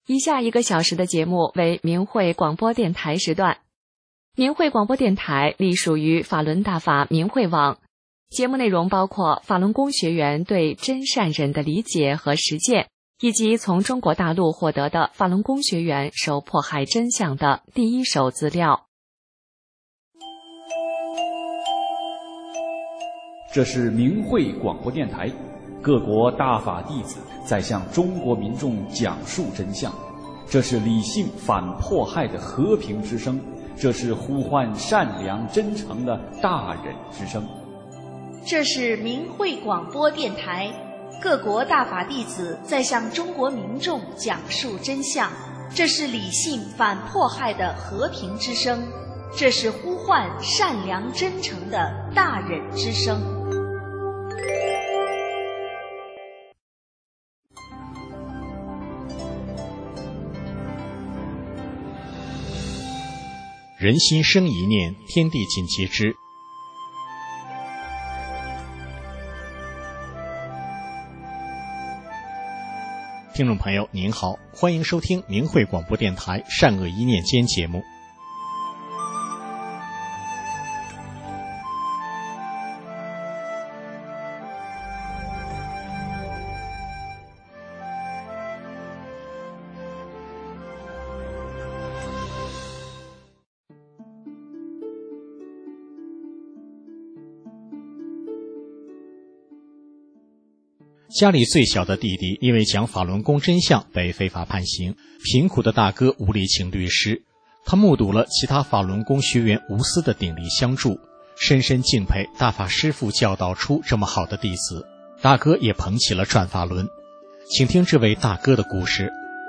以下1个小时的节目为明慧广播电台时段。明慧广播电台隶属于法轮大法明慧网，节目内容包括法轮功学员对真善忍的理解和实践，以及从中国大陆获得的法轮功学员受迫害真相的第一手资料。 这是明慧广播电台，各国大法弟子在向中国民众讲述真相，这是理性反迫害的和平之声，这是呼唤善良真诚的大忍之声。 这是明慧广播电台，各国大法弟子在向中国民众讲述真相，这是理性反迫害的和平之声，这是呼唤善良真诚的大忍之声。 人心生一念，天地尽皆知。听众朋友您好，欢迎收听明慧广播电台善恶一念间节目。家里最小的弟弟因为讲法轮功真相被非法判刑，贫苦的大哥无力请律师，他目睹了其他法轮功学员无私的鼎力相助，深深敬佩大法师父教导出这么好的弟子，大哥也捧起了转法轮。请听这位大哥的故事。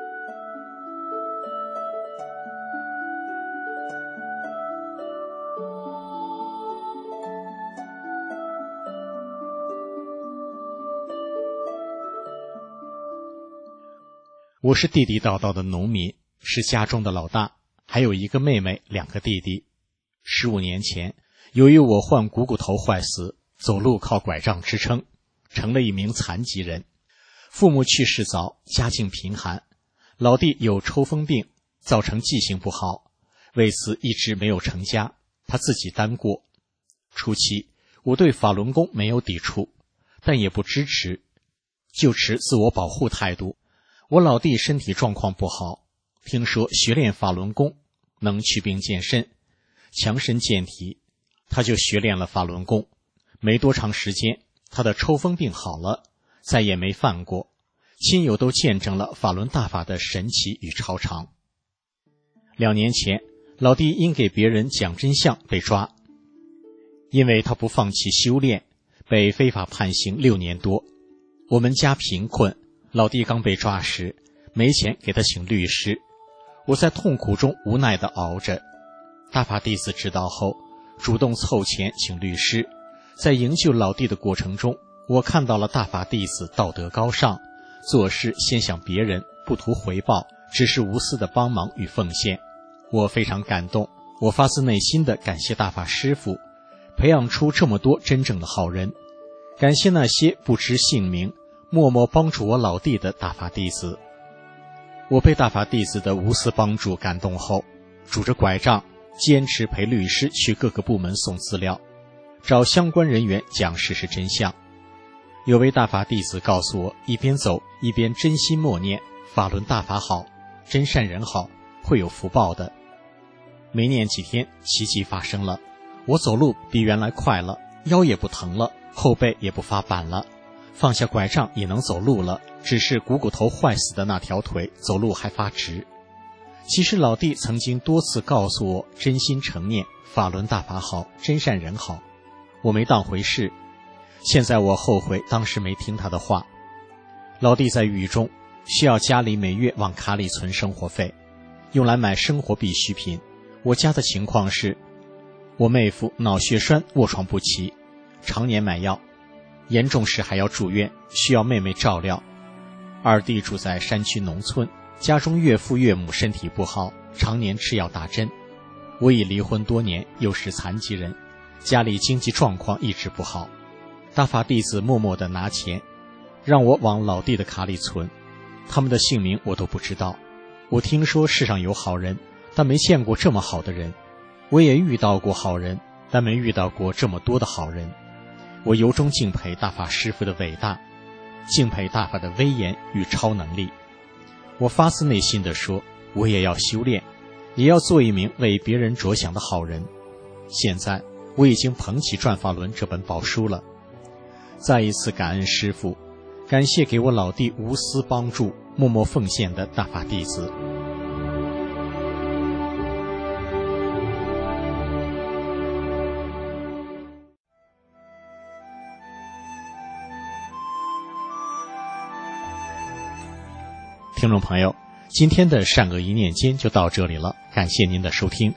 我是地地道道的农民，是家中的老大，还有1个妹妹，2个弟弟。15年前，由于我患股头坏死，走路靠拐杖支撑，成了一名残疾人。父母去世早，家境贫寒，老弟有抽风病，造成记性不好，为此一直没有成家，他自己单过。初期，我对法轮功没有抵触，但也不支持，就持自我保护态度。我老弟身体状况不好，听说学练法轮功能祛病健身、强身健体，他就学练了法轮功。没多长时间，他的抽风病好了，再也没犯过。亲友都见证了法轮大法的神奇与超常。2年前，老弟因给别人讲真相被抓，因为他不放弃修炼，被非法判刑6年多。我们家贫困，老弟刚被抓时，没钱给他请律师，我在痛苦中无奈地熬着。大法弟子知道后，主动凑钱请律师。在营救老弟的过程中，我看到了大法弟子道德高尚，做事先想别人，不图回报，只是无私的帮忙与奉献。我非常感动，我发自内心地感谢大法师父，培养出这么多真正的好人。感谢那些不知姓名默默帮助我老弟的大法弟子。我被大法弟子的无私帮助感动后，拄着拐杖坚持陪律师去各个部门送资料，找相关人员讲事实真相。有位大法弟子告诉我，一边走一边真心默念法轮大法好，真善人好，会有福报的。没念几天，奇迹发生了，我走路比原来快了，腰也不疼了，后背也不发板了，放下拐杖也能走路了，只是股头坏死的那条腿走路还发直。其实老弟曾经多次告诉我，真心诚念法轮大法好，真善人好，我没当回事。现在我后悔当时没听他的话。老弟在狱中，需要家里每月往卡里存生活费，用来买生活必需品。我家的情况是，我妹夫脑血栓卧床不起，常年买药，严重时还要住院，需要妹妹照料。二弟住在山区农村，家中岳父岳母身体不好，常年吃药打针。我已离婚多年，又是残疾人，家里经济状况一直不好。大法弟子默默地拿钱让我往老弟的卡里存，他们的姓名我都不知道， 我听说世上有好人，但没见过这么好的人。我也遇到过好人，但没遇到过这么多的好人。我由衷敬佩大法师父的伟大，敬佩大法的威严与超能力。我发自内心地说，我也要修炼，也要做一名为别人着想的好人。现在我已经捧起《转法轮》这本宝书了。再一次感恩师父，感谢给我老弟无私帮助、默默奉献的大法弟子。听众朋友，今天的善恶一念间就到这里了，感谢您的收听。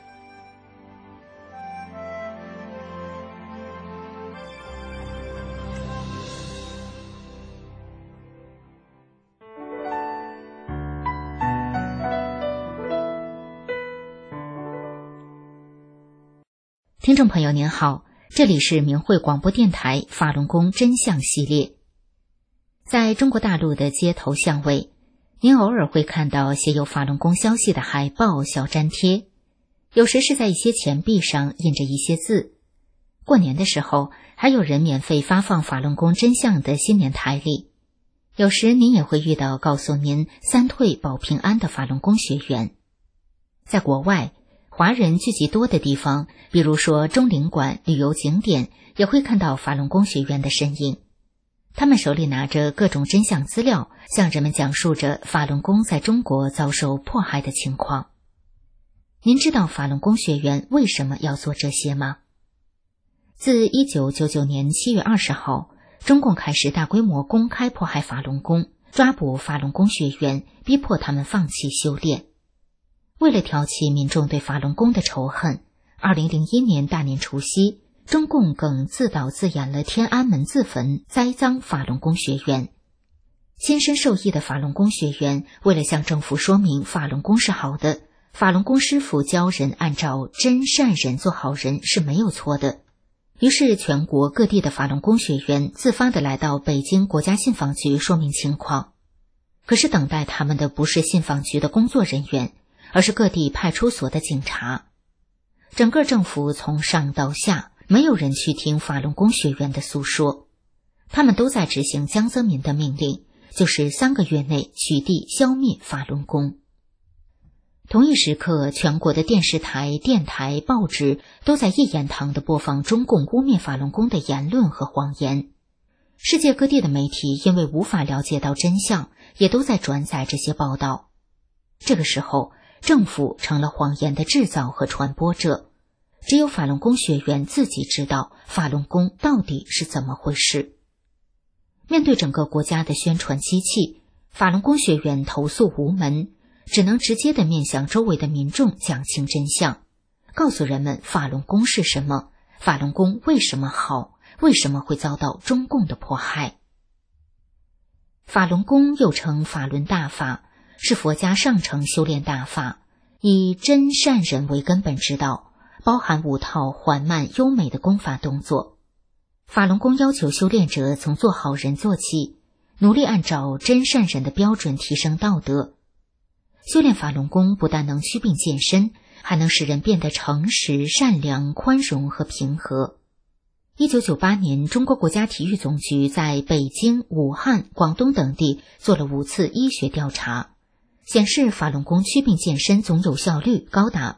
听众朋友您好，这里是明慧广播电台法轮功真相系列。在中国大陆的街头巷尾，您偶尔会看到写有法轮功消息的海报、小粘贴，有时是在一些钱币上印着一些字。过年的时候，还有人免费发放法轮功真相的新年台历。有时您也会遇到告诉您三退保平安的法轮功学员。在国外，华人聚集多的地方，比如说中领馆、旅游景点，也会看到法轮功学员的身影。他们手里拿着各种真相资料，向人们讲述着法轮功在中国遭受迫害的情况。您知道法轮功学员为什么要做这些吗？自1999年7月20号，中共开始大规模公开迫害法轮功，抓捕法轮功学员，逼迫他们放弃修炼。为了挑起民众对法轮功的仇恨，2001年大年除夕，中共更自导自演了天安门自焚，栽赃法轮功学员。亲身受益的法轮功学员为了向政府说明法轮功是好的，法轮功师傅教人按照真善忍做好人是没有错的，于是全国各地的法轮功学员自发地来到北京国家信访局说明情况。可是等待他们的不是信访局的工作人员，而是各地派出所的警察。整个政府从上到下，没有人去听法轮功学员的诉说，他们都在执行江泽民的命令，就是3个月内取缔消灭法轮功。同一时刻，全国的电视台、电台、报纸都在一言堂地播放中共污蔑法轮功的言论和谎言。世界各地的媒体因为无法了解到真相，也都在转载这些报道。这个时候，政府成了谎言的制造和传播者，只有法轮功学员自己知道法轮功到底是怎么回事。面对整个国家的宣传机器，法轮功学员投诉无门，只能直接地面向周围的民众讲清真相，告诉人们法轮功是什么，法轮功为什么好，为什么会遭到中共的迫害。法轮功又称法轮大法，是佛家上乘修炼大法，以真善忍为根本之道，包含5套缓慢优美的功法动作。法轮功要求修炼者从做好人做起，努力按照真善忍的标准提升道德。修炼法轮功不但能祛病健身，还能使人变得诚实、善良、宽容和平和。1998年，中国国家体育总局在北京、武汉、广东等地做了5次医学调查，显示法轮功祛病健身总有效率高达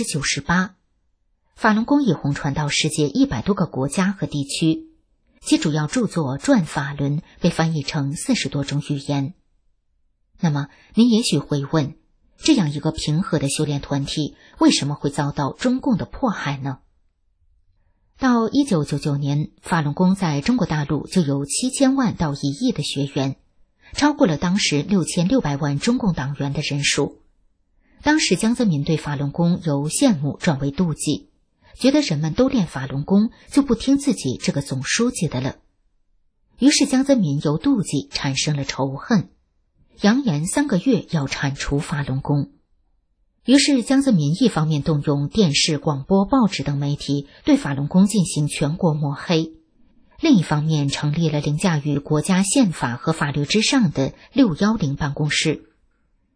98%。 法轮功已红传到世界100多个国家和地区，其主要著作《转法轮》被翻译成40多种语言。那么您也许会问，这样一个平和的修炼团体为什么会遭到中共的迫害呢？到1999年，法轮功在中国大陆就有7000万到1亿的学员，超过了当时6600万中共党员的人数。当时江泽民对法轮功由羡慕转为妒忌，觉得人们都练法轮功，就不听自己这个总书记的了。于是江泽民由妒忌产生了仇恨，扬言3个月要铲除法轮功。于是江泽民一方面动用电视、广播、报纸等媒体对法轮功进行全国抹黑，另一方面成立了凌驾于国家宪法和法律之上的610办公室。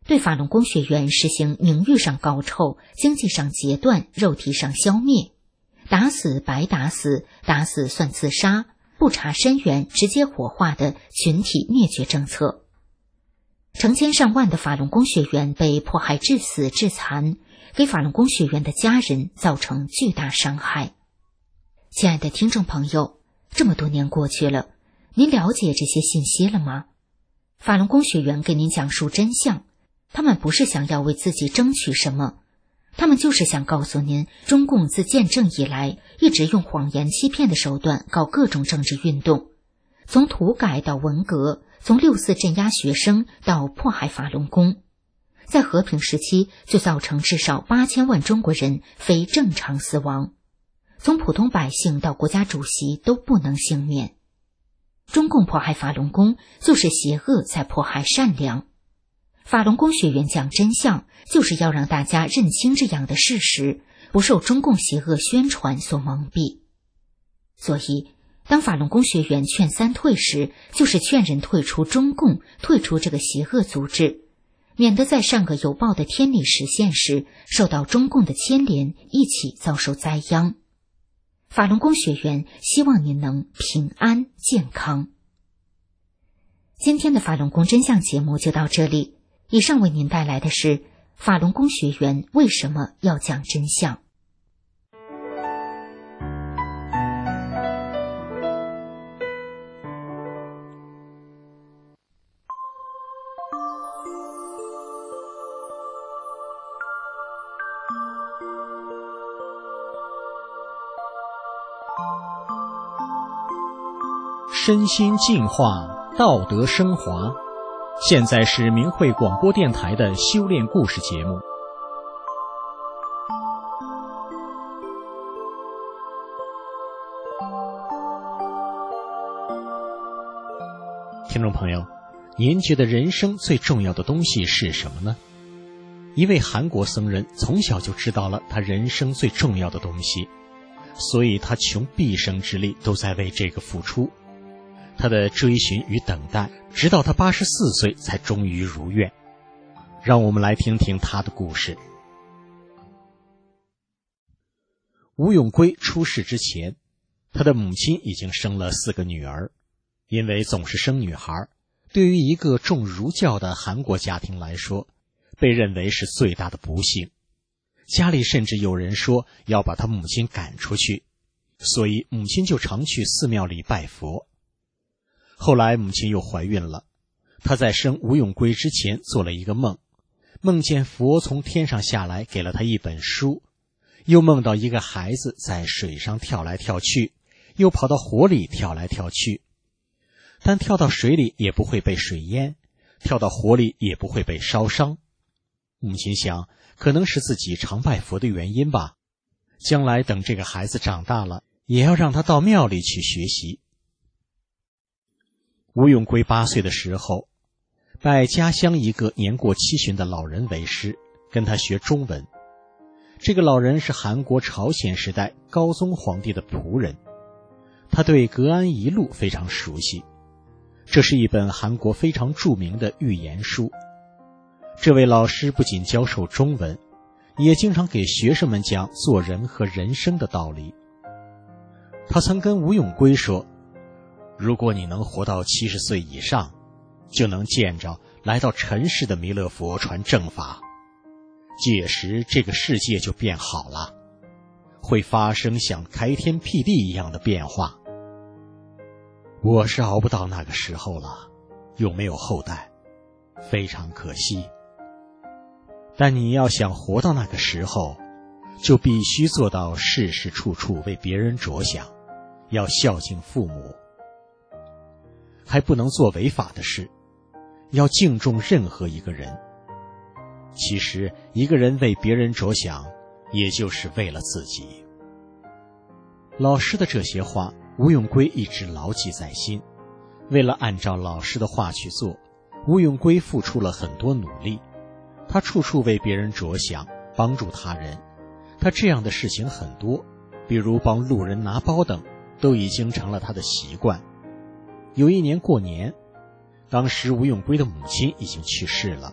对法轮功学员实行名誉上高臭、经济上截断、肉体上消灭，打死白打死，打死算自杀，不查身源直接火化的群体灭绝政策。成千上万的法轮功学员被迫害致死致残，给法轮功学员的家人造成巨大伤害。亲爱的听众朋友，这么多年过去了，您了解这些信息了吗？法轮功学员给您讲述真相，他们不是想要为自己争取什么，他们就是想告诉您，中共自建政以来，一直用谎言欺骗的手段搞各种政治运动，从土改到文革，从6·4镇压学生到迫害法轮功，在和平时期就造成至少8000万中国人非正常死亡，从普通百姓到国家主席都不能幸免。中共迫害法轮功，就是邪恶在迫害善良。法轮功学员讲真相，就是要让大家认清这样的事实，不受中共邪恶宣传所蒙蔽。所以当法轮功学员劝三退时，就是劝人退出中共，退出这个邪恶组织，免得在上个有报的天理实现时，受到中共的牵连，一起遭受灾殃。法轮功学员希望您能平安健康。今天的法轮功真相节目就到这里，以上为您带来的是法轮功学员为什么要讲真相。 身心净化，道德升华。现在是明慧广播电台的修炼故事节目。听众朋友，您觉得人生最重要的东西是什么呢？一位韩国僧人从小就知道了他人生最重要的东西，所以他穷毕生之力都在为这个付出。他的追寻与等待，直到他84岁才终于如愿。让我们来听听他的故事。吴永圭出世之前，他的母亲已经生了4个女儿。因为总是生女孩，对于一个重儒教的韩国家庭来说，被认为是最大的不幸。家里甚至有人说要把他母亲赶出去，所以母亲就常去寺庙里拜佛。后来母亲又怀孕了，她在生吴永圭之前做了一个梦，梦见佛从天上下来给了她一本书，又梦到一个孩子在水上跳来跳去，又跑到火里跳来跳去，但跳到水里也不会被水淹，跳到火里也不会被烧伤。母亲想，可能是自己常拜佛的原因吧，将来等这个孩子长大了，也要让他到庙里去学习。吴永圭8岁的时候，拜家乡一个年过70的老人为师，跟他学中文。这个老人是韩国朝鲜时代高宗皇帝的仆人，他对《格安遗录》非常熟悉，这是一本韩国非常著名的寓言书。这位老师不仅教授中文，也经常给学生们讲做人和人生的道理。他曾跟吴永圭说，如果你能活到70岁以上，就能见着来到尘世的弥勒佛传正法，届时这个世界就变好了，会发生像开天辟地一样的变化。我是熬不到那个时候了，又没有后代，非常可惜。但你要想活到那个时候，就必须做到事事处处为别人着想，要孝敬父母，还不能做违法的事，要敬重任何一个人。其实一个人为别人着想，也就是为了自己。老师的这些话，吴永圭一直牢记在心。为了按照老师的话去做，吴永圭付出了很多努力。他处处为别人着想，帮助他人。他这样的事情很多，比如帮路人拿包等，都已经成了他的习惯。有一年过年，当时吴永圭的母亲已经去世了，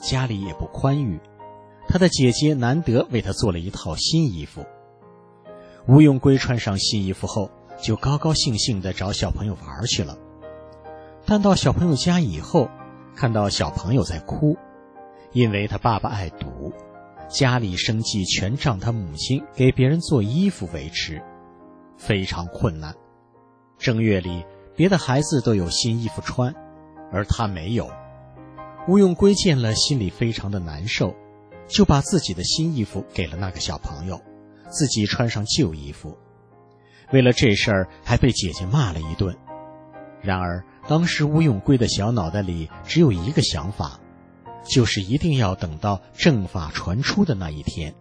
家里也不宽裕，他的姐姐难得为他做了一套新衣服。吴永圭穿上新衣服后，就高高兴兴地找小朋友玩去了。但到小朋友家以后，看到小朋友在哭，因为他爸爸爱赌，家里生计全仗他母亲给别人做衣服维持，非常困难。正月里，别的孩子都有新衣服穿，而他没有。吴永圭见了心里非常的难受，就把自己的新衣服给了那个小朋友，自己穿上旧衣服。为了这事儿还被姐姐骂了一顿。然而当时吴永圭的小脑袋里只有一个想法，就是一定要等到正法传出的那一天。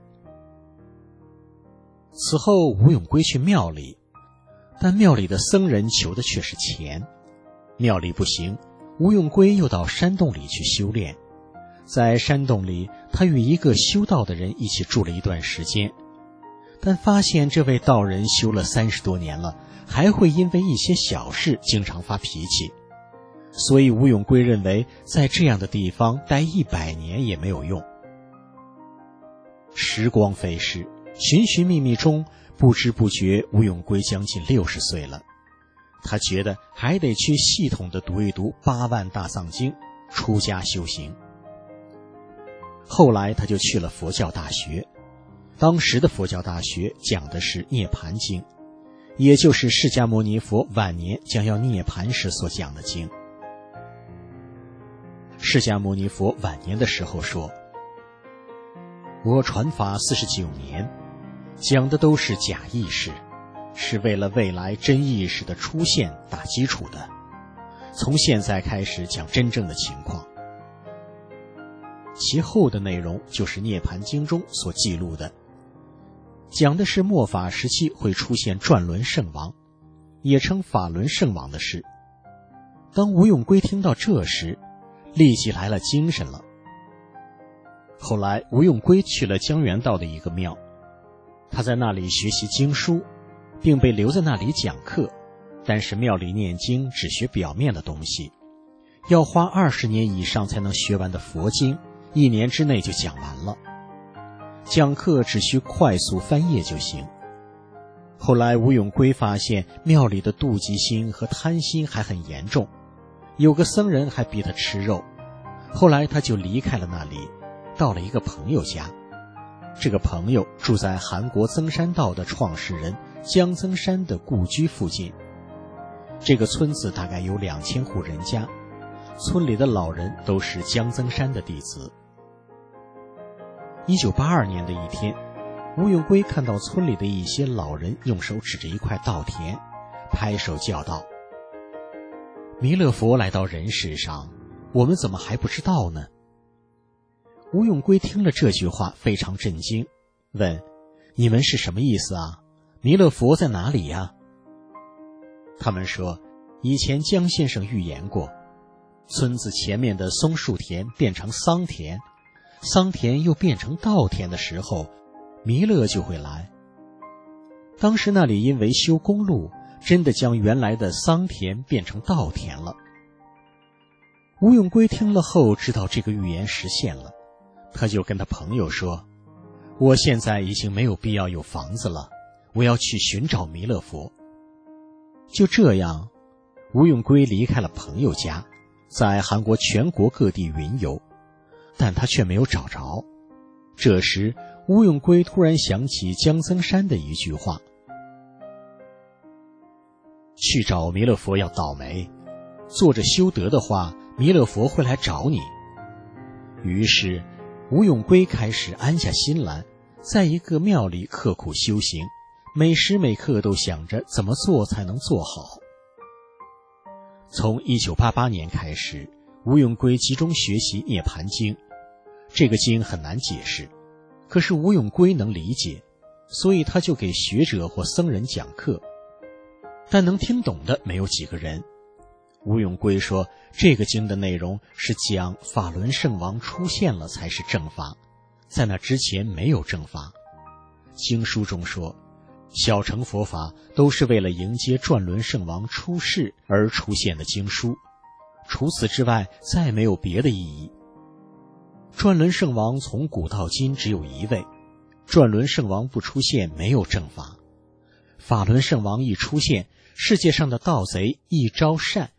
此后吴永圭去庙里，但庙里的僧人求的却是钱。庙里不行，吴永圭又到山洞里去修炼。在山洞里，他与一个修道的人一起住了一段时间，但发现这位道人修了30多年了，还会因为一些小事经常发脾气。所以吴永圭认为在这样的地方待100年也没有用。时光飞逝，寻寻觅觅中，不知不觉吴永圭将近60岁了。他觉得还得去系统地读一读8万大藏经，出家修行。后来他就去了佛教大学，当时的佛教大学讲的是涅槃经，也就是释迦牟尼佛晚年将要涅槃时所讲的经。释迦牟尼佛晚年的时候说，我传法49年，讲的都是假意识，是为了未来真意识的出现打基础的，从现在开始讲真正的情况。其后的内容就是涅槃经中所记录的，讲的是末法时期会出现转轮圣王，也称法轮圣王的事。当吴永圭听到这时，立即来了精神了。后来吴永圭去了江原道的一个庙，他在那里学习经书，并被留在那里讲课，但是庙里念经只学表面的东西，要花20年以上才能学完的佛经，1年之内就讲完了。讲课只需快速翻页就行。后来吴永圭发现庙里的妒忌心和贪心还很严重，有个僧人还逼他吃肉。后来他就离开了那里，到了一个朋友家。这个朋友住在韩国增山道的创始人姜增山的故居附近。这个村子大概有2000户人家，村里的老人都是姜增山的弟子。1982年的一天，吴永圭看到村里的一些老人用手指着一块稻田，拍手叫道，弥勒佛来到人世上，我们怎么还不知道呢？吴永圭听了这句话非常震惊，问，你们是什么意思啊？弥勒佛在哪里呀？他们说，以前姜先生预言过，村子前面的松树田变成桑田，桑田又变成稻田的时候，弥勒就会来。当时那里因为修公路，真的将原来的桑田变成稻田了。吴永圭听了后知道这个预言实现了，他就跟他朋友说，我现在已经没有必要有房子了，我要去寻找弥勒佛。就这样，吴永圭离开了朋友家，在韩国全国各地云游，但他却没有找着。这时吴永圭突然想起姜增山的一句话，去找弥勒佛要倒霉，做着修德的话，弥勒佛会来找你。于是吴永圭开始安下心来，在一个庙里刻苦修行，每时每刻都想着怎么做才能做好。从1988年开始，吴永圭集中学习涅槃经。这个经很难解释，可是吴永圭能理解，所以他就给学者或僧人讲课，但能听懂的没有几个人。吴永圭说，这个经的内容是讲法轮圣王出现了才是正法，在那之前没有正法。经书中说，小乘佛法都是为了迎接转轮圣王出世而出现的经书，除此之外再没有别的意义。 转轮圣王从古到今只有一位，转轮圣王不出现没有正法，法轮圣王一出现，世界上的盗贼一招善。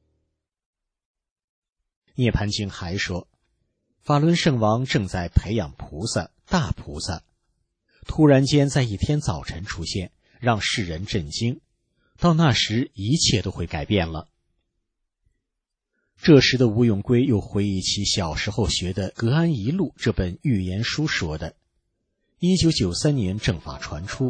涅槃经还说，法轮圣王正在培养菩萨，大菩萨突然间在一天早晨出现，让世人震惊，到那时一切都会改变了。这时的吴永圭又回忆起小时候学的《格安一录》这本寓言书说的，1993年正法传出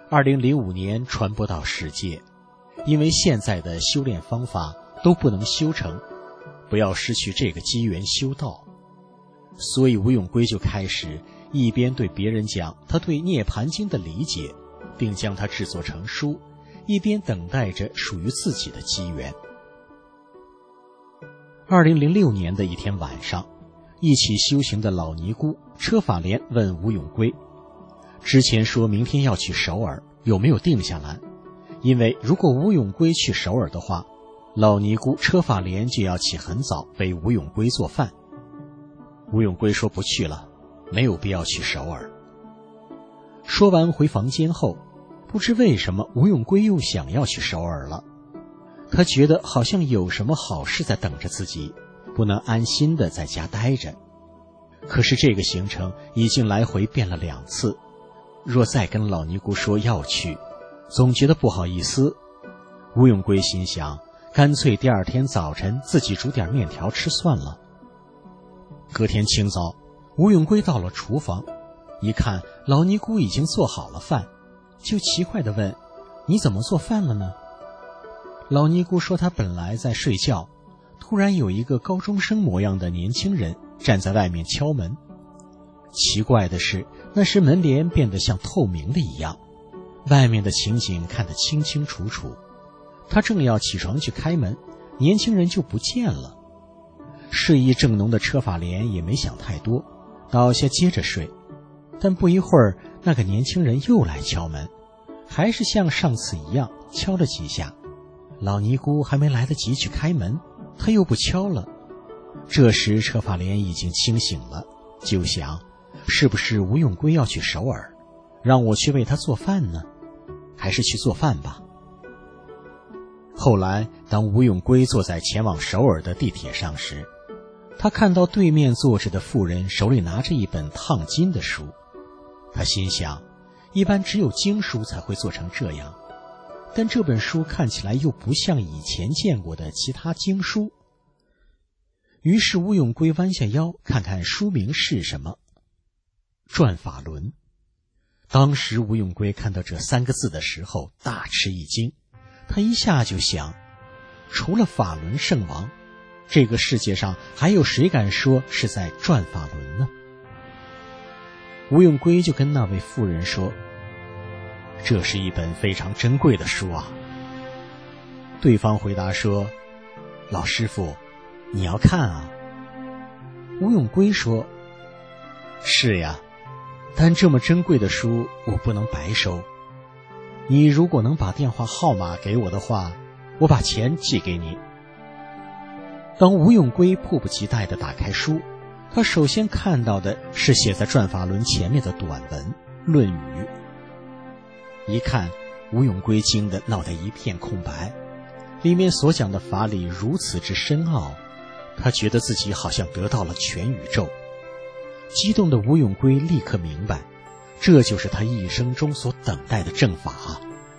，2005年传播到世界，因为现在的修炼方法都不能修成，不要失去这个机缘修道。所以吴永圭就开始一边对别人讲他对《涅槃经》的理解，并将它制作成书，一边等待着属于自己的机缘。2006年的一天晚上，一起修行的老尼姑车法莲问吴永圭，之前说明天要去首尔，有没有定下来？因为如果吴永圭去首尔的话，老尼姑车法莲就要起很早为吴永圭做饭。吴永圭说不去了，没有必要去首尔。说完回房间后，不知为什么吴永圭又想要去首尔了。他觉得好像有什么好事在等着自己，不能安心的在家待着。可是这个行程已经来回变了2次，若再跟老尼姑说要去，总觉得不好意思。吴永圭心想，干脆第2天早晨自己煮点面条吃算了。隔天清早，吴永圭到了厨房，一看老尼姑已经做好了饭，就奇怪地问，你怎么做饭了呢？老尼姑说她本来在睡觉，突然有一个高中生模样的年轻人站在外面敲门。奇怪的是，那时门帘变得像透明的一样，外面的情景看得清清楚楚。他正要起床去开门，年轻人就不见了。睡意正浓的车法莲也没想太多，倒下接着睡。但不一会儿，那个年轻人又来敲门，还是像上次一样敲了几下。老尼姑还没来得及去开门，他又不敲了。这时车法莲已经清醒了，就想，是不是吴永圭要去首尔，让我去为他做饭呢？还是去做饭吧。后来当吴永圭坐在前往首尔的地铁上时，他看到对面坐着的妇人手里拿着一本烫金的书。他心想，一般只有经书才会做成这样，但这本书看起来又不像以前见过的其他经书。于是吴永圭弯下腰看看书名是什么，转法轮。当时吴永圭看到这3个字的时候大吃一惊，他一下就想，除了法轮圣王，这个世界上还有谁敢说是在转法轮呢？吴永圭就跟那位妇人说，这是一本非常珍贵的书啊。对方回答说，老师傅，你要看啊。吴永圭说，是呀，但这么珍贵的书我不能白收，你如果能把电话号码给我的话，我把钱寄给你。当吴永圭迫不及待地打开书，他首先看到的是写在转法轮前面的短文《论语》。一看，吴永圭惊得脑袋一片空白，里面所讲的法理如此之深奥，他觉得自己好像得到了全宇宙。激动的吴永圭立刻明白，这就是他一生中所等待的正法。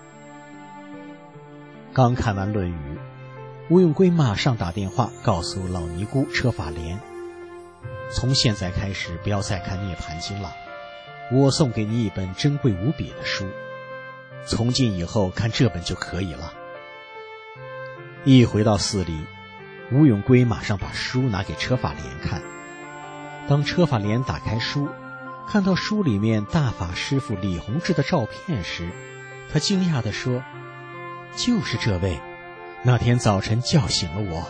刚看完《论语》，吴永圭马上打电话告诉老尼姑车法莲，从现在开始不要再看《涅槃经》了，我送给你一本珍贵无比的书，从今以后看这本就可以了。一回到寺里，吴永圭马上把书拿给车法莲看。当车法莲打开书，看到书里面大法师父李洪志的照片时，他惊讶地说，就是这位，那天早晨叫醒了我。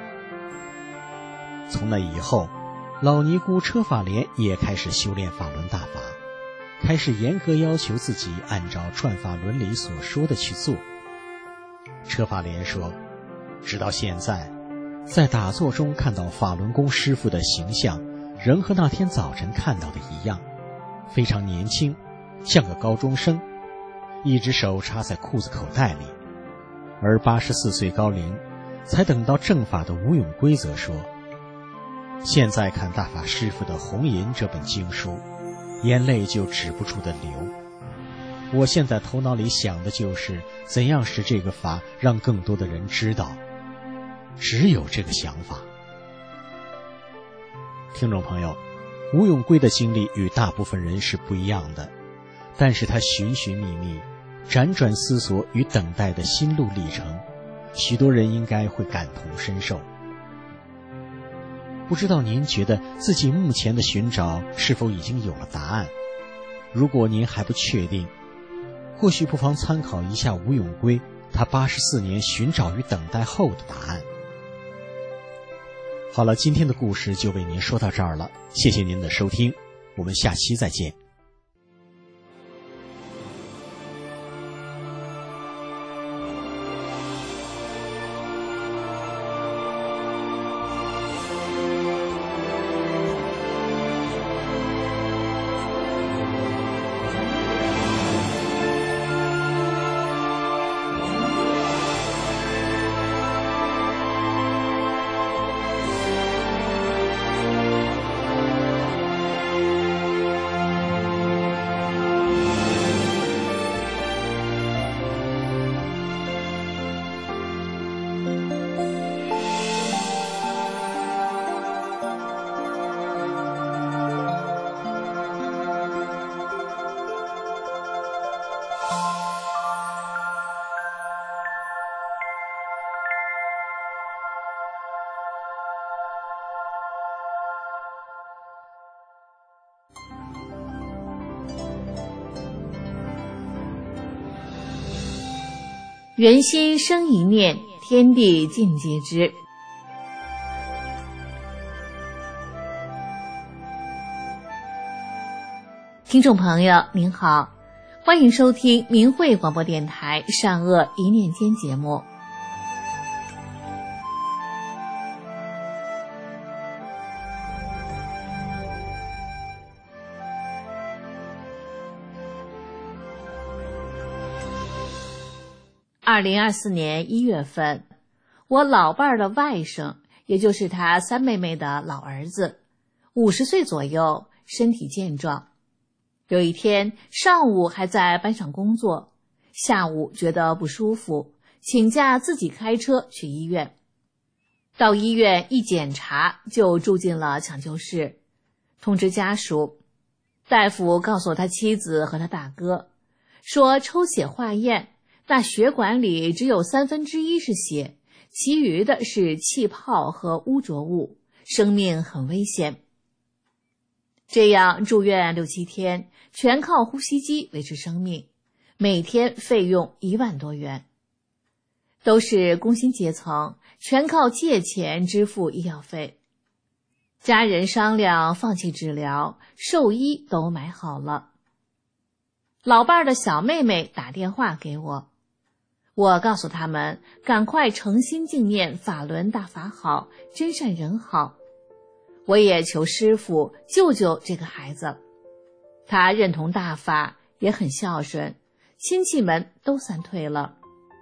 从那以后，老尼姑车法莲也开始修炼法轮大法，开始严格要求自己按照转法轮里所说的去做。车法莲说，直到现在，在打坐中看到法轮功师父的形象， 仍和那天早晨看到的一样，非常年轻，像个高中生，一只手插在裤子口袋里。而84岁高龄，才等到正法的吴永圭则说，现在看大法师父的《红银》这本经书，眼泪就止不住的流。我现在头脑里想的就是怎样使这个法让更多的人知道，只有这个想法。听众朋友，吴永圭的经历与大部分人是不一样的，但是他寻寻觅觅，辗转思索与等待的心路历程，许多人应该会感同身受。不知道您觉得自己目前的寻找是否已经有了答案？如果您还不确定，或许不妨参考一下吴永圭他84年寻找与等待后的答案。好了，今天的故事就为您说到这儿了，谢谢您的收听，我们下期再见。 人心生一念，天地尽皆知。听众朋友您好，欢迎收听明慧广播电台善恶一念间节目。2024年1月份，我老伴儿的外甥，也就是他三妹妹的老儿子，50岁左右，身体健壮。有一天上午还在班上工作，下午觉得不舒服，请假自己开车去医院。到医院一检查，就住进了抢救室。通知家属，大夫告诉他妻子和他大哥，说抽血化验，那血管里只有1/3是血，其余的是气泡和污浊物，生命很危险。这样住院6、7天，全靠呼吸机维持生命，每天费用1万多元。都是工薪阶层，全靠借钱支付医药费。家人商量放弃治疗，寿衣都买好了。老伴儿的小妹妹打电话给我，我告诉他们赶快诚心敬念法轮大法好，真善人好。我也求师父救救这个孩子。他认同大法，也很孝顺，亲戚们都散退了。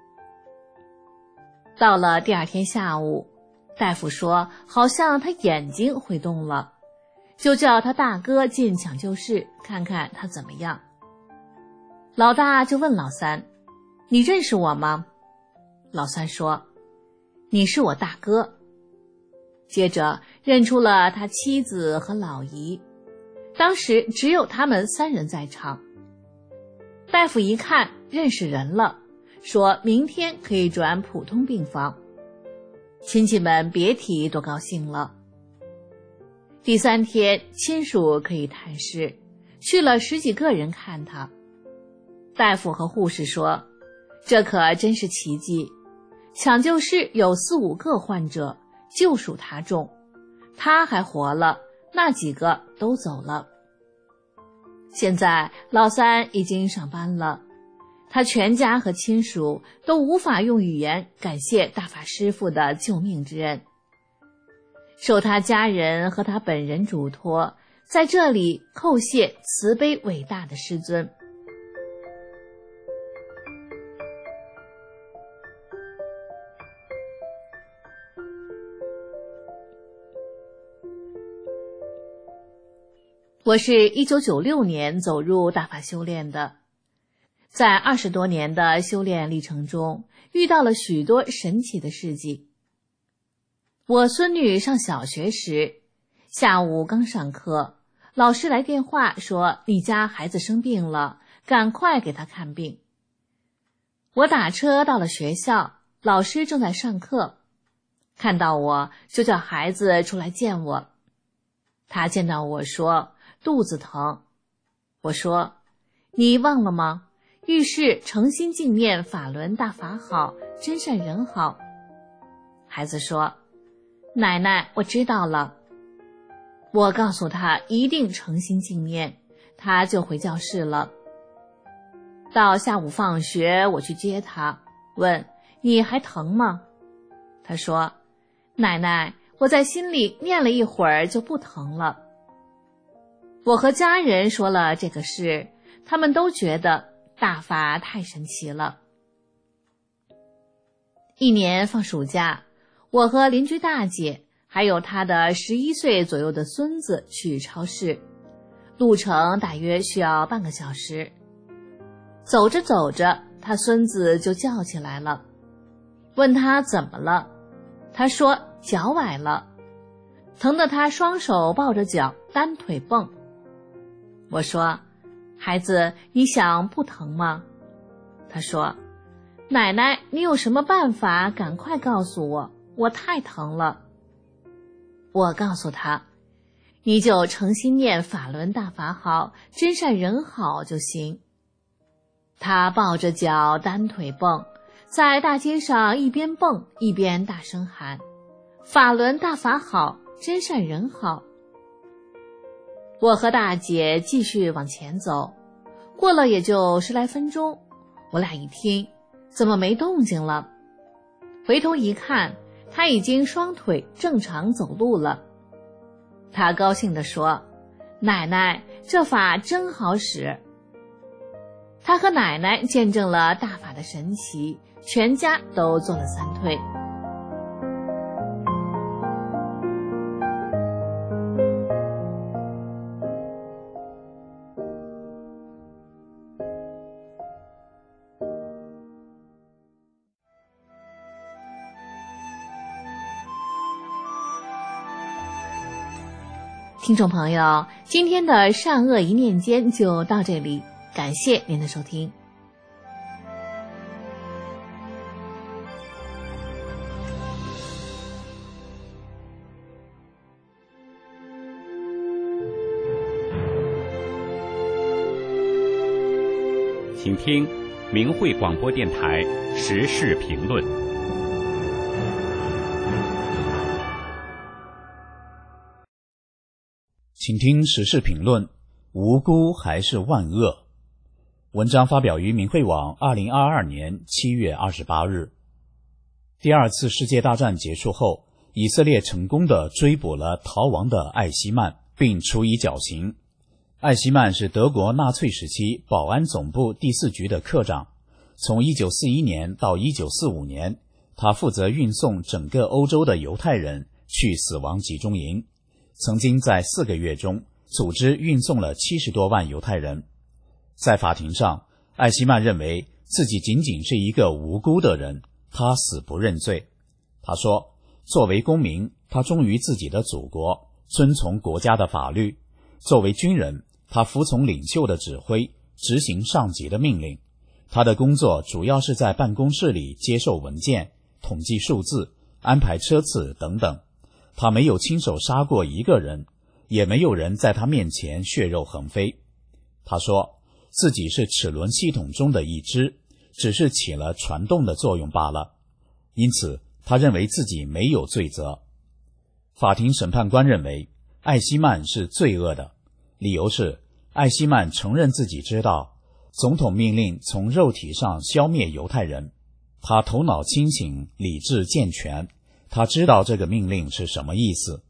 到了第2天下午，大夫说好像他眼睛会动了，就叫他大哥进抢救室看看他怎么样。老大就问老三，你认识我吗？老三说，你是我大哥。接着认出了他妻子和老姨，当时只有他们3人在场。大夫一看认识人了，说明天可以转普通病房。亲戚们别提多高兴了。第3天亲属可以探视，去了10几个人看他。大夫和护士说，这可真是奇迹，抢救室有4、5个患者，就属他中，他还活了，那几个都走了。现在老三已经上班了，他全家和亲属都无法用语言感谢大法师父的救命之恩。 受他家人和他本人嘱托，在这里叩谢慈悲伟大的师尊。我是1996年走入大法修炼的，在20多年的修炼历程中，遇到了许多神奇的事迹。我孙女上小学时，下午刚上课，老师来电话说你家孩子生病了，赶快给他看病。我打车到了学校，老师正在上课，看到我就叫孩子出来见我。他见到我说肚子疼，我说你忘了吗？遇事诚心敬念法轮大法好，真善人好。孩子说奶奶，我知道了。我告诉他一定诚心敬念，他就回教室了。到下午放学，我去接他，问你还疼吗？他说奶奶，我在心里念了一会儿就不疼了。我和家人说了这个事，他们都觉得大法太神奇了。一年放暑假，我和邻居大姐还有她的11岁左右的孙子去超市，路程大约需要半个小时。走着走着，他孙子就叫起来了，问他怎么了，他说脚崴了，疼得他双手抱着脚单腿蹦。我说孩子，你想不疼吗？他说奶奶，你有什么办法赶快告诉我，我太疼了。我告诉他你就诚心念法轮大法好，真善人好就行。他抱着脚单腿蹦，在大街上一边蹦一边大声喊法轮大法好，真善人好。我和大姐继续往前走，过了也就10来分钟，我俩一听怎么没动静了，回头一看，他已经双腿正常走路了。他高兴地说奶奶，这法真好使。他和奶奶见证了大法的神奇，全家都做了3退。听众朋友，今天的善恶一念间就到这里，感谢您的收听。 请听明慧广播电台时事评论。 请听时事评论，无辜还是万恶？文章发表于明慧网2022年7月28日。第二次世界大战结束后，以色列成功地追捕了逃亡的艾希曼，并处以绞刑。艾希曼是德国纳粹时期保安总部第4局的科长，从1941年到1945年，他负责运送整个欧洲的犹太人去死亡集中营，曾经在4个月中组织运送了70多万犹太人。在法庭上，艾希曼认为自己仅仅是一个无辜的人，他死不认罪。他说，作为公民，他忠于自己的祖国，遵从国家的法律；作为军人，他服从领袖的指挥，执行上级的命令。他的工作主要是在办公室里接受文件、统计数字、安排车次等等。他没有亲手杀过一个人，也没有人在他面前血肉横飞。他说自己是齿轮系统中的一支，只是起了传动的作用罢了，因此他认为自己没有罪责。法庭审判官认为艾希曼是罪恶的，理由是艾希曼承认自己知道总统命令从肉体上消灭犹太人，他头脑清醒，理智健全，他知道这个命令是什么意思，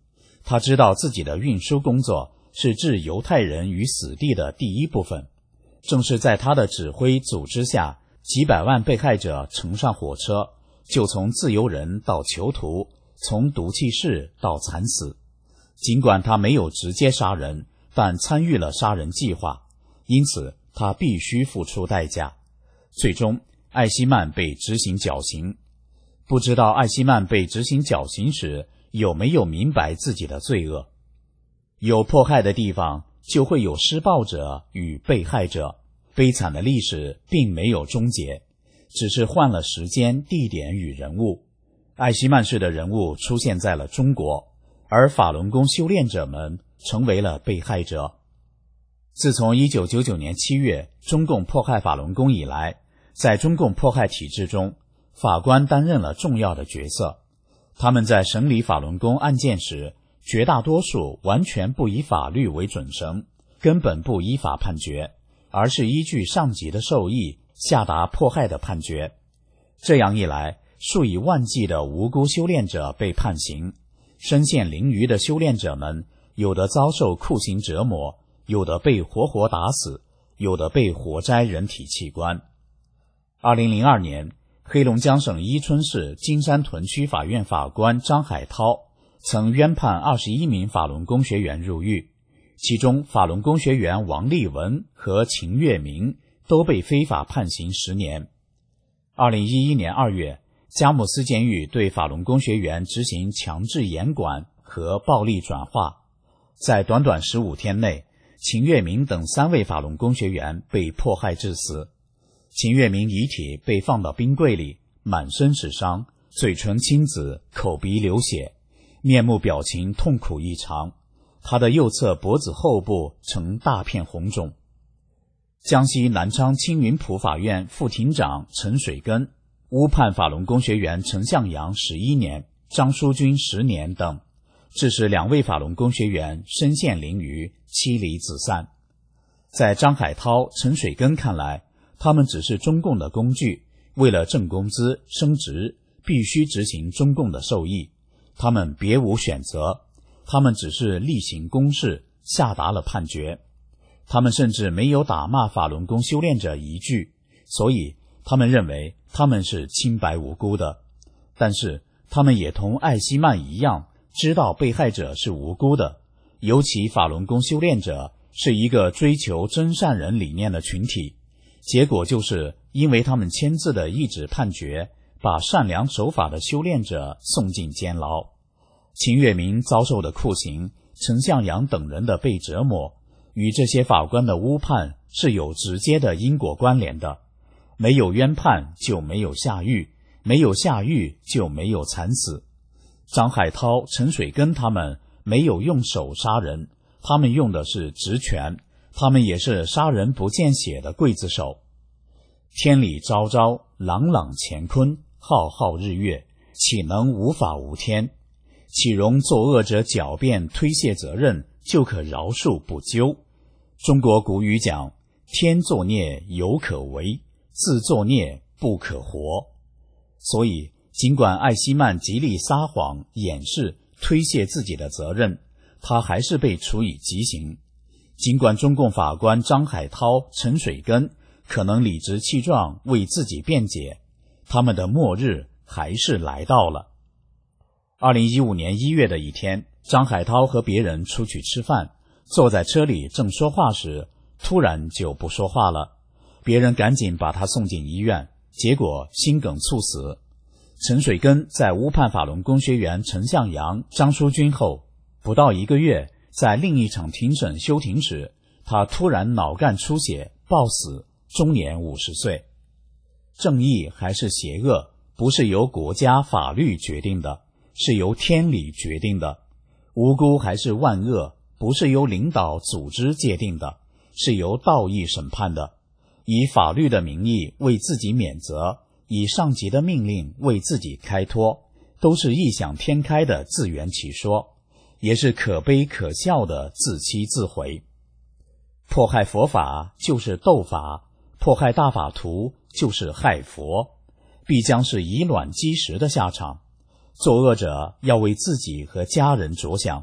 他知道自己的运输工作是置犹太人于死地的第一部分。正是在他的指挥组织下，几百万被害者乘上火车，就从自由人到囚徒，从毒气室到惨死。尽管他没有直接杀人，但参与了杀人计划，因此他必须付出代价。最终，艾希曼被执行绞刑。不知道艾希曼被执行绞刑时有没有明白自己的罪恶。有迫害的地方就会有施暴者与被害者，悲惨的历史并没有终结，只是换了时间、地点与人物。艾希曼式的人物出现在了中国，而法轮功修炼者们成为了被害者。自从1999年7月中共迫害法轮功以来，在中共迫害体制中，法官担任了重要的角色。他们在审理法轮功案件时，绝大多数完全不以法律为准绳，根本不依法判决，而是依据上级的授意下达迫害的判决。这样一来，数以万计的无辜修炼者被判刑，身陷囹圄的修炼者们，有的遭受酷刑折磨，有的被活活打死，有的被活摘人体器官。2002年，黑龙江省伊春市金山屯区法院法官张海涛曾冤判21名法轮功学员入狱，其中法轮功学员王立文和秦月明都被非法判刑10年。2011年2月，佳木斯监狱对法轮功学员执行强制严管和暴力转化，在短短15天内，秦月明等3位法轮功学员被迫害致死。秦月明遗体被放到冰柜里，满身是伤，嘴唇青紫，口鼻流血，面目表情痛苦异常，他的右侧脖子后部呈大片红肿。江西南昌青云浦法院副庭长陈水根诬判法轮功学员陈向阳11年、张淑君10年等，致使2位法轮功学员身陷囹圄，妻离子散。在张海涛、陈水根看来，他们只是中共的工具，为了挣工资、升职，必须执行中共的授意，他们别无选择，他们只是例行公事，下达了判决。他们甚至没有打骂法轮功修炼者一句，所以他们认为他们是清白无辜的。但是他们也同艾希曼一样，知道被害者是无辜的，尤其法轮功修炼者是一个追求真善人理念的群体，结果就是因为他们签字的一纸判决，把善良守法的修炼者送进监牢。秦月明遭受的酷刑，陈向阳等人的被折磨，与这些法官的诬判是有直接的因果关联的。没有冤判就没有下狱，没有下狱就没有惨死。张海涛、陈水根他们没有用手杀人，他们用的是职权，他们也是杀人不见血的刽子手。天理昭昭，朗朗乾坤，浩浩日月，岂能无法无天？岂容作恶者狡辩推卸责任，就可饶恕不究？中国古语讲，天作孽犹可为，自作孽不可活。所以尽管艾希曼极力撒谎、掩饰、推卸自己的责任，他还是被处以极刑。尽管中共法官张海涛、陈水根可能理直气壮为自己辩解，他们的末日还是来到了。2015年1月的一天，张海涛和别人出去吃饭，坐在车里正说话时，突然就不说话了。别人赶紧把他送进医院，结果心梗猝死。陈水根在诬判法轮功学员陈向阳、张淑君后，不到1个月，在另一场庭审休庭时，他突然脑干出血暴死，终年50岁。正义还是邪恶，不是由国家法律决定的，是由天理决定的。无辜还是万恶，不是由领导组织界定的，是由道义审判的。以法律的名义为自己免责，以上级的命令为自己开脱，都是异想天开的自圆其说，也是可悲可笑的自欺自毁。迫害佛法就是斗法，迫害大法徒就是害佛，必将是以卵击石的下场。作恶者要为自己和家人着想，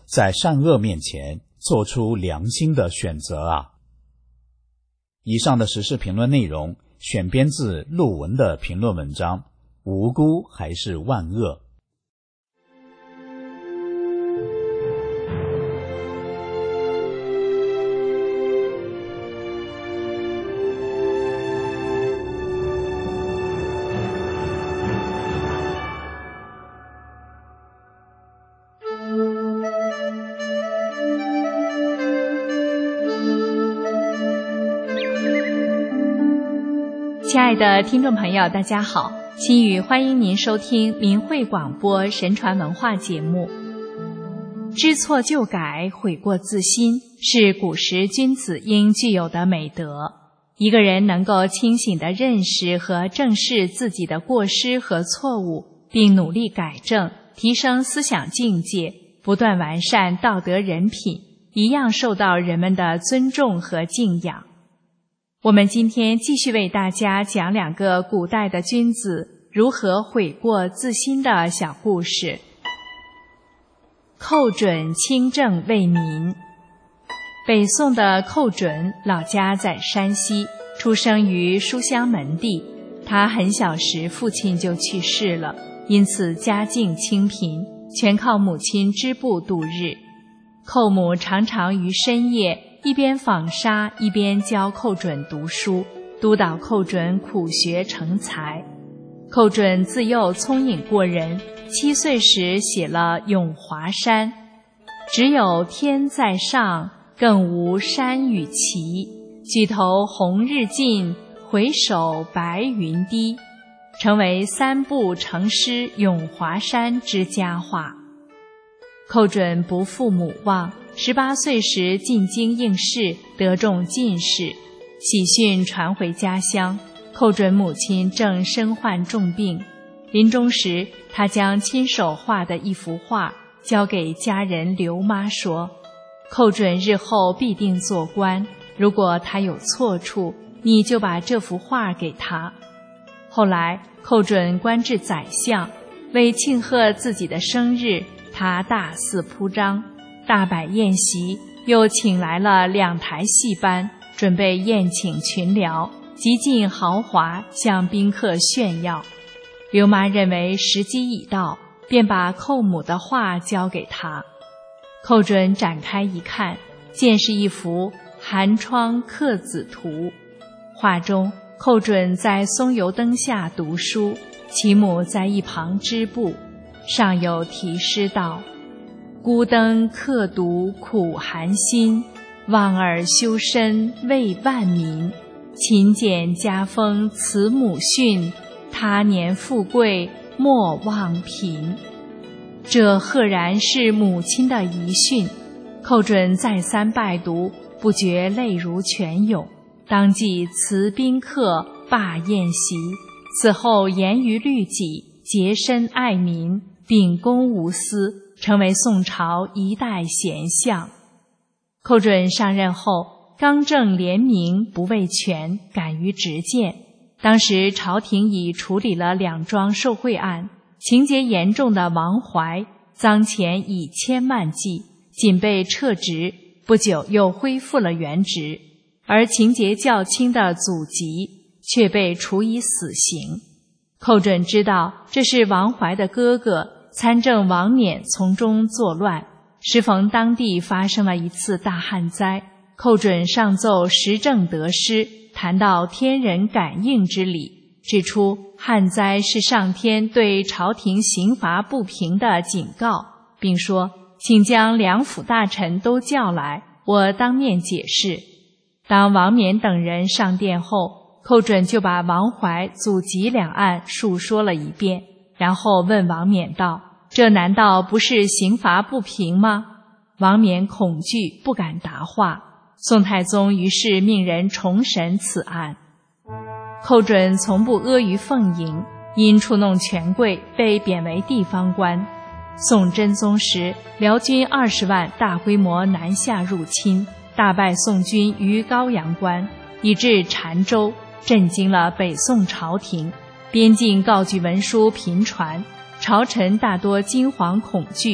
在善恶面前做出良心的选择啊！以上的时事评论内容选编自陆文的评论文章《无辜还是万恶》。 亲爱的听众朋友，大家好，心语欢迎您收听明慧广播神传文化节目。知错就改，悔过自新，是古时君子应具有的美德。一个人能够清醒地认识和正视自己的过失和错误，并努力改正，提升思想境界，不断完善道德人品，一样受到人们的尊重和敬仰。我们今天继续为大家讲两个古代的君子如何悔过自新的小故事。寇准清正为民。北宋的寇准老家在山西，出生于书香门第。他很小时父亲就去世了，因此家境清贫，全靠母亲织布度日。寇母常常于深夜一边纺纱一边教寇准读书，督导寇准苦学成才。寇准自幼聪颖过人，7岁时写了《咏华山》：只有天在上，更无山与齐。举头红日近，回首白云低。成为3部成诗《咏华山》之佳话。寇准不负母望，18岁时进京应试，得中进士。喜讯传回家乡，寇准母亲正身患重病。临终时，他将亲手画的一幅画交给家人刘妈说：寇准日后必定做官，如果他有错处，你就把这幅画给他。后来寇准官至宰相，为庆贺自己的生日，他大肆铺张，大摆宴席，又请来了2台戏班，准备宴请群僚，极尽豪华，向宾客炫耀。刘妈认为时机已到，便把寇母的画交给他。寇准展开一看，见是一幅寒窗客子图。画中寇准在松油灯下读书，其母在一旁织布，上有题诗道：孤灯刻读苦寒心，望尔修身为万民。勤俭家风慈母训，他年富贵莫忘贫。这赫然是母亲的遗训。寇准再三拜读，不觉泪如泉涌，当即辞宾客，罢宴席。此后严于律己，洁身爱民，秉公无私，成为宋朝一代贤相。寇准上任后，刚正廉明，不畏权，敢于直谏。当时朝廷已处理了2桩受贿案，情节严重的王怀赃钱以千万计，仅被撤职，不久又恢复了原职；而情节较轻的祖籍却被处以死刑。寇准知道这是王怀的哥哥参政王冕从中作乱，时逢当地发生了一次大旱灾，寇准上奏时政得失，谈到天人感应之理，指出旱灾是上天对朝廷刑罚不平的警告，并说请将2府大臣都叫来，我当面解释。当王冕等人上殿后，寇准就把王怀祖籍2案述说了一遍，然后问王冕道：这难道不是刑罚不平吗？王冕恐惧，不敢答话。宋太宗于是命人重审此案。寇准从不阿谀奉迎，因触弄权贵被贬为地方官。宋真宗时，辽军20万大规模南下入侵，大败宋军于高阳关，以至澶州，震惊了北宋朝廷。边境告举文书频传，朝臣大多惊惶恐惧，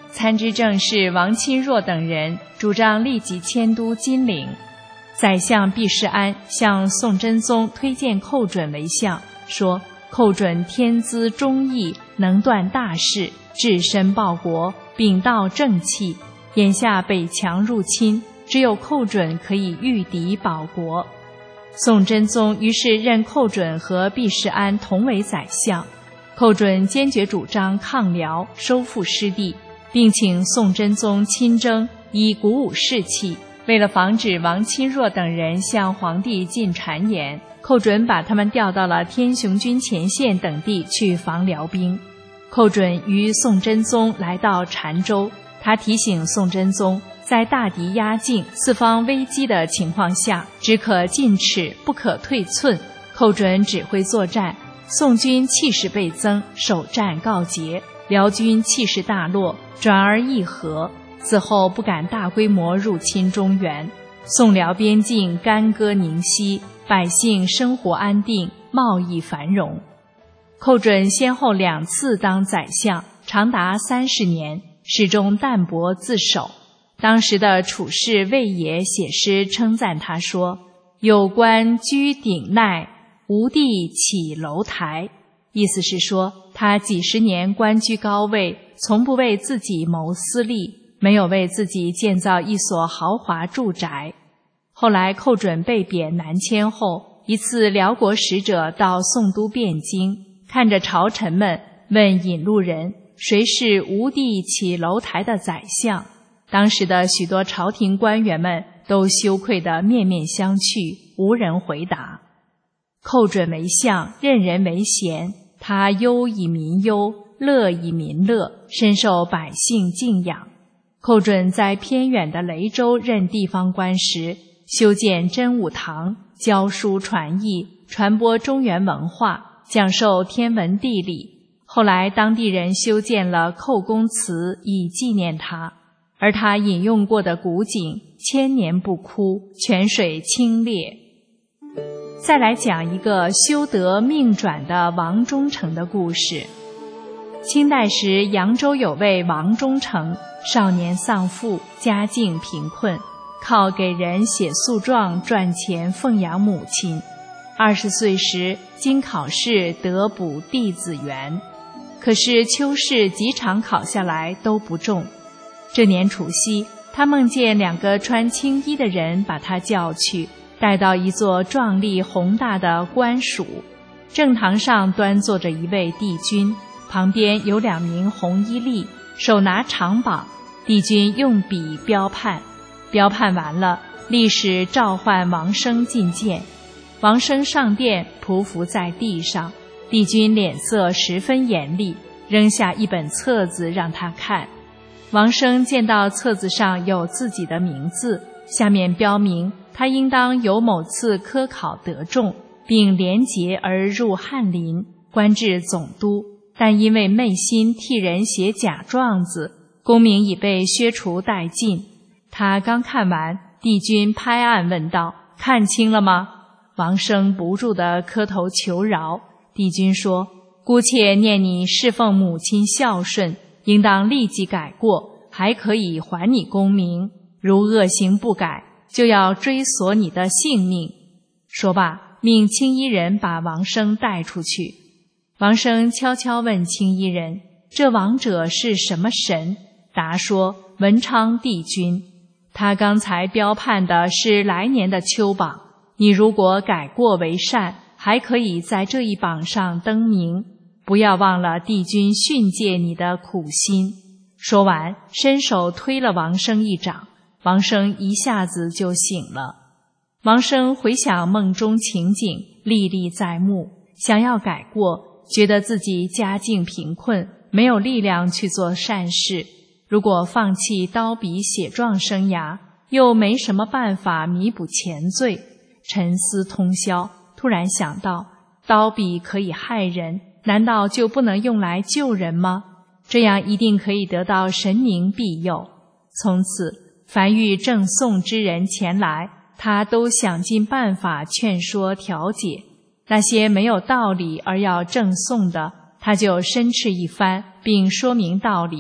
参知政事王钦若等人主张立即迁都金陵。宰相毕世安向宋真宗推荐寇准为相，说寇准天资忠义，能断大事，置身报国，秉道正气。眼下北强入侵，只有寇准可以御敌保国。宋真宗于是任寇准和毕世安同为宰相。寇准坚决主张抗辽，收复失地，并请宋真宗亲征，以鼓舞士气。为了防止王钦若等人向皇帝进谗言，寇准把他们调到了天雄军前线等地去防辽兵。寇准与宋真宗来到澶州，他提醒宋真宗，在大敌压境、四方危机的情况下，只可进尺，不可退寸。寇准指挥作战，宋军气势倍增，首战告捷，辽军气势大落，转而议和。此后不敢大规模入侵中原，宋辽边境干戈宁息，百姓生活安定，贸易繁荣。寇准先后2次当宰相，长达30年，始终淡泊自守。当时的处士魏野写诗称赞他说：“有官居顶鼐，无地起楼台。”意思是说，他几十年官居高位，从不为自己谋私利，没有为自己建造一所豪华住宅。后来寇准被贬南迁后，一次辽国使者到宋都汴京，看着朝臣们，问引路人谁是无地起楼台的宰相。当时的许多朝廷官员们都羞愧得面面相觑，无人回答。寇准为相，任人为贤，他忧以民忧，乐以民乐，深受百姓敬仰。寇准在偏远的雷州任地方官时，修建真武堂，教书传译，传播中原文化，讲授天文地理。后来当地人修建了寇公祠以纪念他，而他引用过的古井千年不枯，泉水清冽。再来讲一个修得命转的王忠诚的故事。清代时，扬州有位王忠诚，少年丧父，家境贫困，靠给人写诉状赚钱奉养母亲。20岁时，经考试得补弟子员，可是秋试几场考下来都不中。这年除夕，他梦见2个穿青衣的人把他叫去，带到一座壮丽宏大的官署，正堂上端坐着一位帝君，旁边有2名红衣吏，手拿长榜。帝君用笔标判，标判完了，历使召唤王生觐见。王生上殿，匍匐在地上。帝君脸色十分严厉，扔下一本册子让他看。王生见到册子上有自己的名字，下面标明他应当有某次科考得中，并连结而入翰林，官至总督，但因为昧心替人写假状子，功名已被削除殆尽。他刚看完，帝君拍案问道：“看清了吗？”王生不住地磕头求饶。帝君说：“姑且念你侍奉母亲孝顺，应当立即改过，还可以还你功名。如恶行不改，就要追索你的性命。”说罢，命青衣人把王生带出去。王生悄悄问青衣人：“这王者是什么神？”答说：“文昌帝君。他刚才标判的是来年的秋榜，你如果改过为善，还可以在这一榜上登名，不要忘了帝君训诫你的苦心。”说完，伸手推了王生一掌，王生一下子就醒了。王生回想梦中情景，历历在目，想要改过，觉得自己家境贫困，没有力量去做善事，如果放弃刀笔写状生涯，又没什么办法弥补前罪。沉思通宵，突然想到，刀笔可以害人，难道就不能用来救人吗？这样一定可以得到神明庇佑。从此，凡遇赠送之人前来，他都想尽办法劝说调解。那些没有道理而要赠送的，他就申斥一番，并说明道理。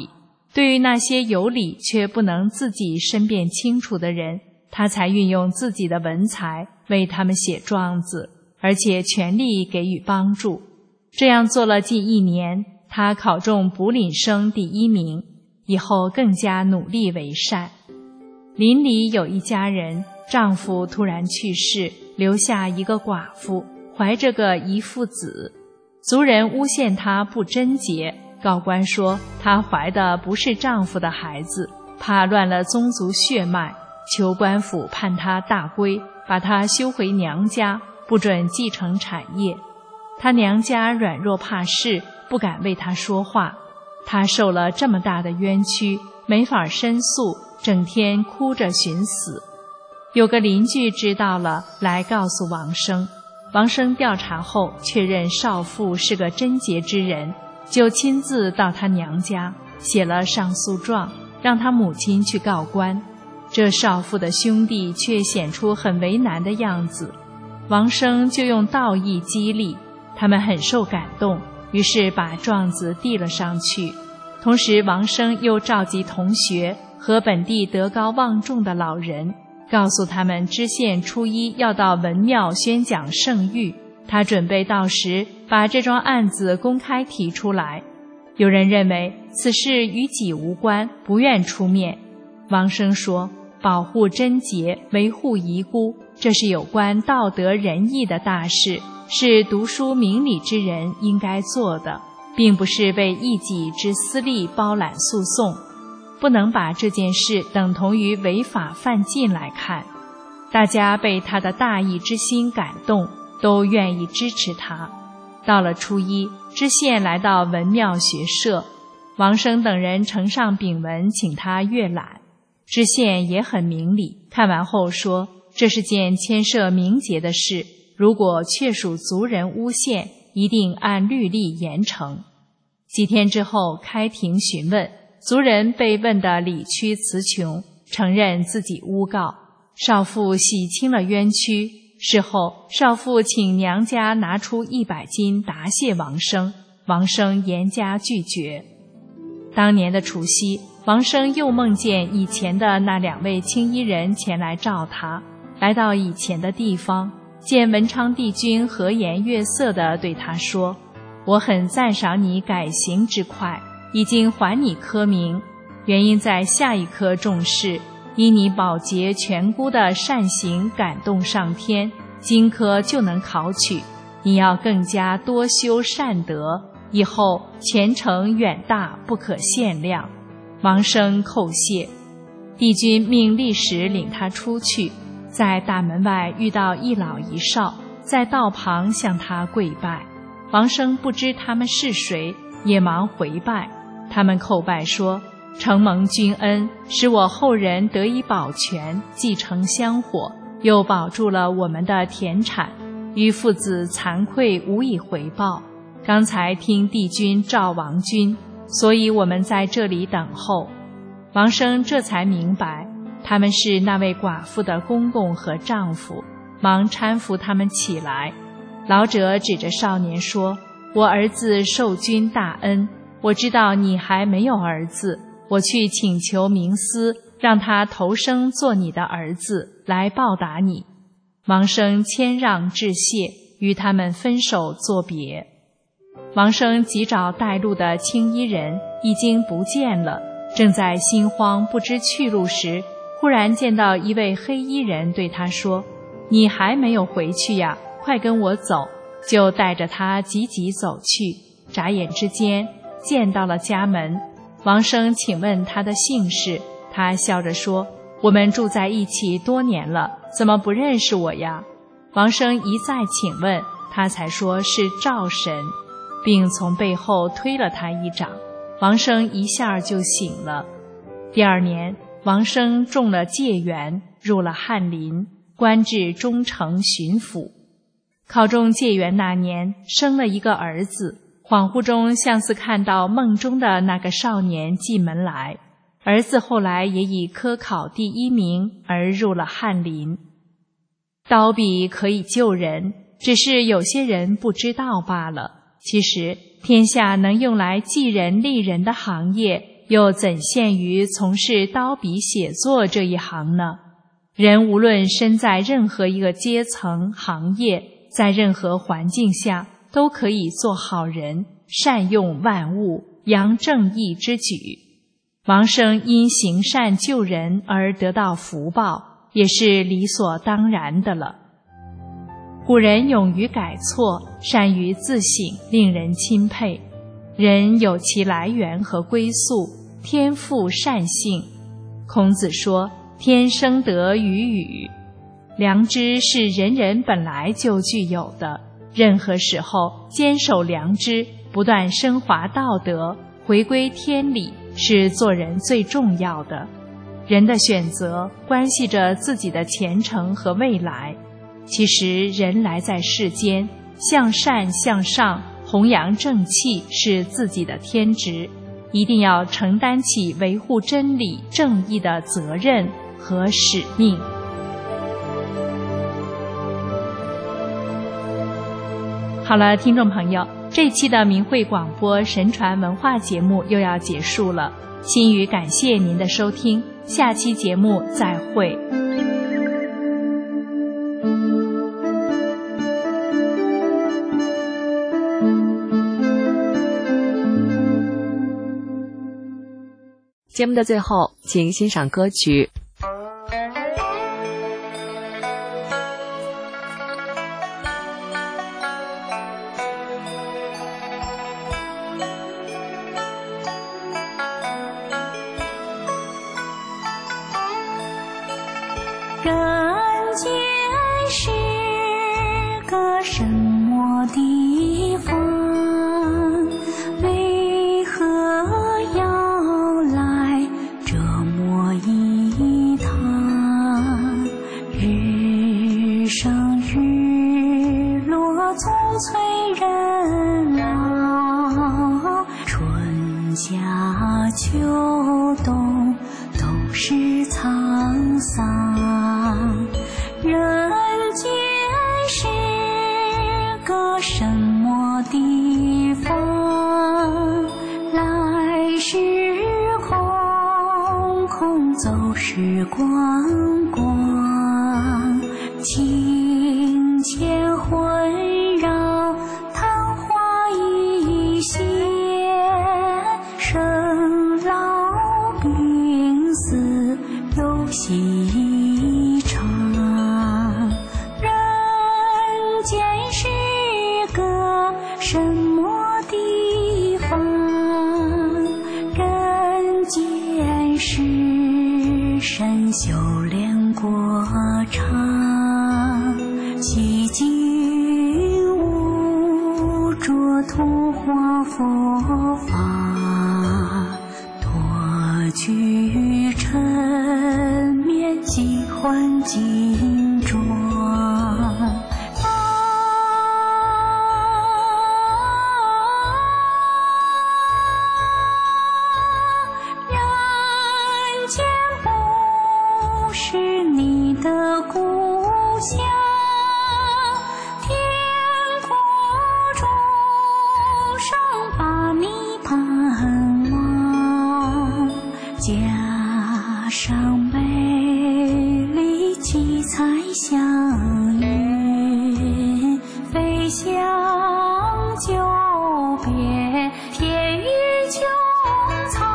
对于那些有理却不能自己申辩清楚的人，他才运用自己的文才为他们写状子，而且全力给予帮助。这样做了近1年，他考中补廪生第1名，以后更加努力为善。邻里有一家人，丈夫突然去世，留下一个寡妇，怀着个遗腹子。族人诬陷她不贞洁，告官说她怀的不是丈夫的孩子，怕乱了宗族血脉，求官府判她大归，把她休回娘家，不准继承产业。她娘家软弱怕事，不敢为她说话。她受了这么大的冤屈，没法申诉，整天哭着寻死。有个邻居知道了，来告诉王生。王生调查后确认少妇是个贞洁之人，就亲自到她娘家写了上诉状，让她母亲去告官。这少妇的兄弟却显出很为难的样子，王生就用道义激励，他们很受感动，于是把状子递了上去。同时王生又召集同学和本地德高望重的老人，告诉他们知县初一要到文庙宣讲圣谕，他准备到时把这桩案子公开提出来。有人认为此事与己无关，不愿出面。王生说，保护贞洁，维护遗孤，这是有关道德仁义的大事，是读书明理之人应该做的，并不是为一己之私利包揽诉讼，不能把这件事等同于违法犯禁来看。大家被他的大义之心感动，都愿意支持他。到了初一，知县来到文庙学社，王生等人呈上禀文请他阅览。知县也很明理，看完后说，这是件牵涉名节的事，如果确属族人诬陷，一定按律例严惩。几天之后开庭询问，族人被问得理屈词穷，承认自己诬告，少妇洗清了冤屈。事后少妇请娘家拿出100金答谢王生，王生严加拒绝。当年的除夕，王生又梦见以前的那2位青衣人前来召他，来到以前的地方，见文昌帝君和颜悦色地对他说，我很赞赏你改行之快，已经还你科名，原因在下一科重视，依你保洁全姑的善行感动上天，今科就能考取，你要更加多修善德，以后前程远大，不可限量。王生叩谢，帝君命历史领他出去，在大门外遇到一老一少，在道旁向他跪拜。王生不知他们是谁，也忙回拜。他们叩拜说，承蒙君恩，使我后人得以保全，继承香火，又保住了我们的田产，于父子惭愧，无以回报。刚才听帝君召王君，所以我们在这里等候。王生这才明白，他们是那位寡妇的公公和丈夫，忙搀扶他们起来。老者指着少年说，我儿子受君大恩，我知道你还没有儿子，我去请求明司，让他投生做你的儿子，来报答你。王生谦让致谢，与他们分手作别。王生急找带路的青衣人，已经不见了，正在心慌不知去路时，忽然见到一位黑衣人对他说，你还没有回去呀，快跟我走，就带着他急急走去。眨眼之间见到了家门，王生请问他的姓氏，他笑着说，我们住在一起多年了，怎么不认识我呀？王生一再请问，他才说是赵神，并从背后推了他一掌，王生一下就醒了。第2年，王生中了解元，入了翰林，官至中丞巡抚。考中解元那年，生了一个儿子，恍惚中像似看到梦中的那个少年进门来。儿子后来也以科考第1名而入了翰林。刀笔可以救人，只是有些人不知道罢了。其实天下能用来济人利人的行业， 又怎限于从事刀笔写作这一行呢？人无论身在任何一个阶层、行业，在任何环境下，都可以做好人，善用万物，扬正义之举。王生因行善救人而得到福报，也是理所当然的了。古人勇于改错，善于自省，令人钦佩。人有其来源和归宿，天赋善性。孔子说，天生得与与。良知是人人本来就具有的，任何时候坚守良知，不断升华道德，回归天理，是做人最重要的。人的选择关系着自己的前程和未来。其实人来在世间，向善向上，弘扬正气是自己的天职，一定要承担起维护真理正义的责任和使命。好了，听众朋友，这一期的明慧广播神传文化节目又要结束了，心语感谢您的收听，下期节目再会。 节目的最后，请欣赏歌曲。 人间是个什么地方？为何要来这么一趟？日升日落，总催人老。春夏秋冬都是沧桑。人间是个什么地方？来时空空，走时光光。情牵魂绕，昙花一现。生老病死，游戏一场。人间是个什么地方？人间是身修炼过场，洗净污浊，图化佛法，脱去尘面，即还金装。人间不是你的故乡，天国诸生把你盼望。加上美丽七彩祥云，飞翔久别天与穹苍。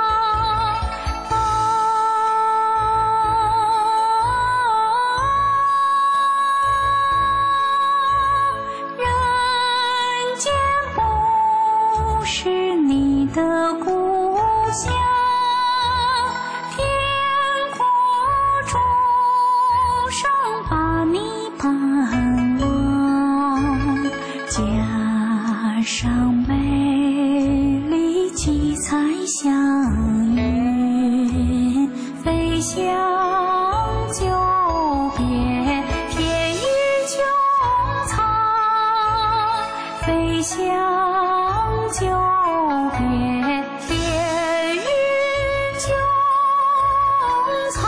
人间不是你的故乡，天国诸生把你盼望。加上美丽七彩祥云，飞翔久别天与穹苍。飞翔久别天与穹苍。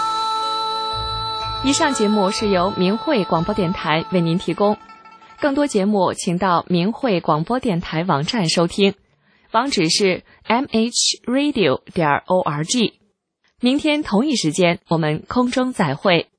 以上节目是由明慧广播电台为您提供，更多节目请到明慧广播电台网站收听，网址是 mhradio.org。明天同一时间，我们空中再会。